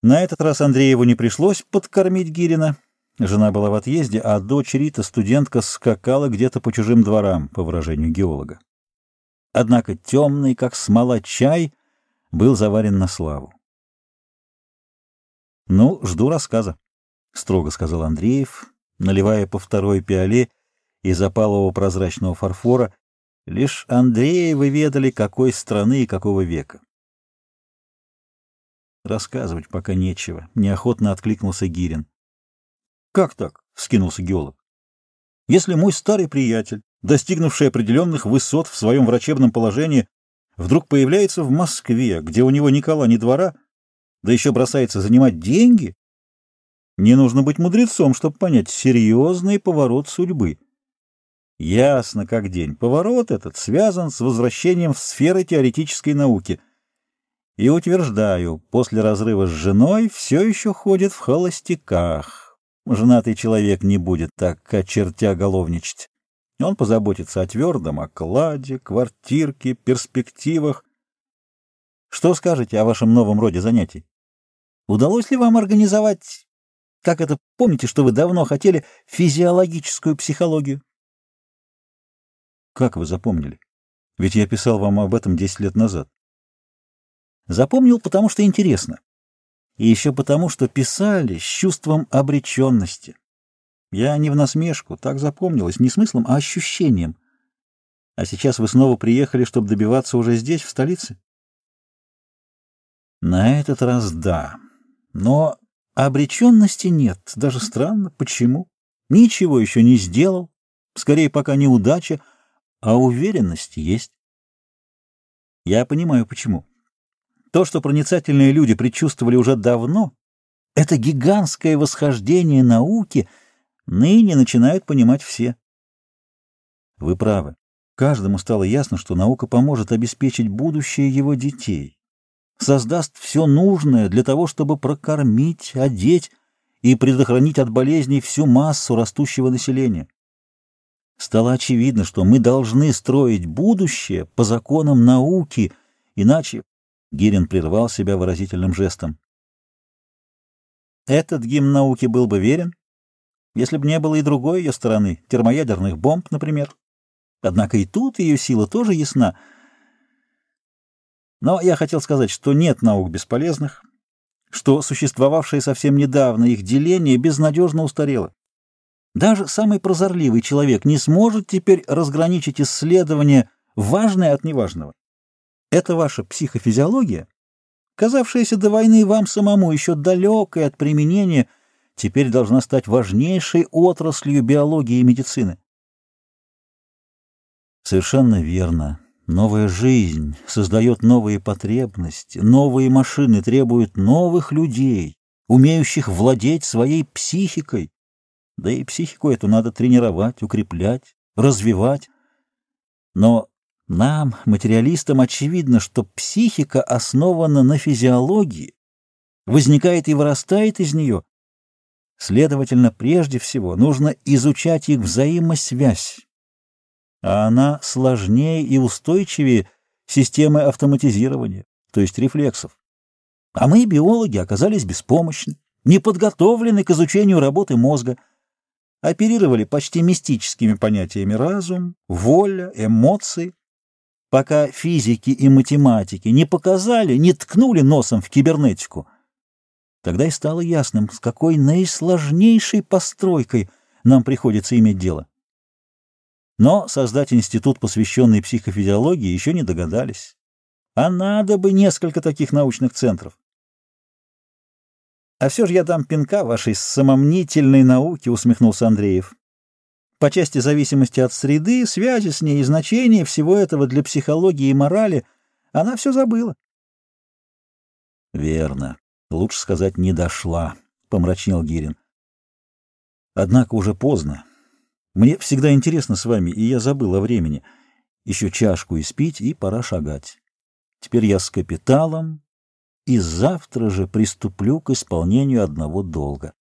На этот раз Андрееву не пришлось подкормить Гирина. Жена была в отъезде, а дочь Рита, студентка, скакала где-то по чужим дворам, по выражению геолога. Однако темный, как смола, чай был заварен на славу. «Ну, жду рассказа», — строго сказал Андреев, наливая по второй пиале из опалового прозрачного фарфора. Лишь Андреевы ведали, какой страны и какого века. «Рассказывать пока нечего», — неохотно откликнулся Гирин. «Как так?» — вскинулся геолог. «Если мой старый приятель, достигнувший определенных высот в своем врачебном положении, вдруг появляется в Москве, где у него ни кола, ни двора, да еще бросается занимать деньги, не нужно быть мудрецом, чтобы понять серьезный поворот судьбы. Ясно как день. Поворот этот связан с возвращением в сферы теоретической науки. И утверждаю, после разрыва с женой все еще ходит в холостяках. Женатый человек не будет так, очертя головничать. Он позаботится о твердом окладе, квартирке, перспективах. Что скажете о вашем новом роде занятий? Удалось ли вам организовать, как это, помните, что вы давно хотели, физиологическую психологию? Как вы запомнили? Ведь я писал вам об этом 10 лет назад. Запомнил, потому что интересно. И еще потому, что писали с чувством обреченности. Я не в насмешку, так запомнилось, не смыслом, а ощущением. А сейчас вы снова приехали, чтобы добиваться уже здесь, в столице? На этот раз да. Но обреченности нет. Даже странно. Почему? Ничего еще не сделал. Скорее, пока неудача, а уверенность есть. Я понимаю, почему. То, что проницательные люди предчувствовали уже давно, это гигантское восхождение науки, ныне начинают понимать все. Вы правы. Каждому стало ясно, что наука поможет обеспечить будущее его детей, создаст все нужное для того, чтобы прокормить, одеть и предохранить от болезней всю массу растущего населения. Стало очевидно, что мы должны строить будущее по законам науки, иначе... Гирин прервал себя выразительным жестом. Этот гимн науки был бы верен, если бы не было и другой ее стороны, термоядерных бомб, например. Однако и тут ее сила тоже ясна. Но я хотел сказать, что нет наук бесполезных, что существовавшее совсем недавно их деление безнадежно устарело. Даже самый прозорливый человек не сможет теперь разграничить исследование важное от неважного. Это ваша психофизиология, казавшаяся до войны вам самому еще далекой от применения, теперь должна стать важнейшей отраслью биологии и медицины. Совершенно верно. Новая жизнь создает новые потребности, новые машины требуют новых людей, умеющих владеть своей психикой. Да и психику эту надо тренировать, укреплять, развивать. Но нам, материалистам, очевидно, что психика основана на физиологии, возникает и вырастает из нее. Следовательно, прежде всего нужно изучать их взаимосвязь, а она сложнее и устойчивее системы автоматизирования, то есть рефлексов. А мы, биологи, оказались беспомощны, не подготовлены к изучению работы мозга, оперировали почти мистическими понятиями разум, воля, эмоции, пока физики и математики не показали, не ткнули носом в кибернетику. Тогда и стало ясным, с какой наисложнейшей постройкой нам приходится иметь дело. Но создать институт, посвященный психофизиологии, еще не догадались. А надо бы несколько таких научных центров. А все же я дам пинка вашей самомнительной науке, усмехнулся Андреев. По части зависимости от среды, связи с ней и значения всего этого для психологии и морали она все забыла. Верно. Лучше сказать, не дошла, помрачнел Гирин. Однако уже поздно. Мне всегда интересно с вами, и я забыл о времени. Еще чашку испить, и пора шагать. Теперь я с капиталом, и завтра же приступлю к исполнению одного долга.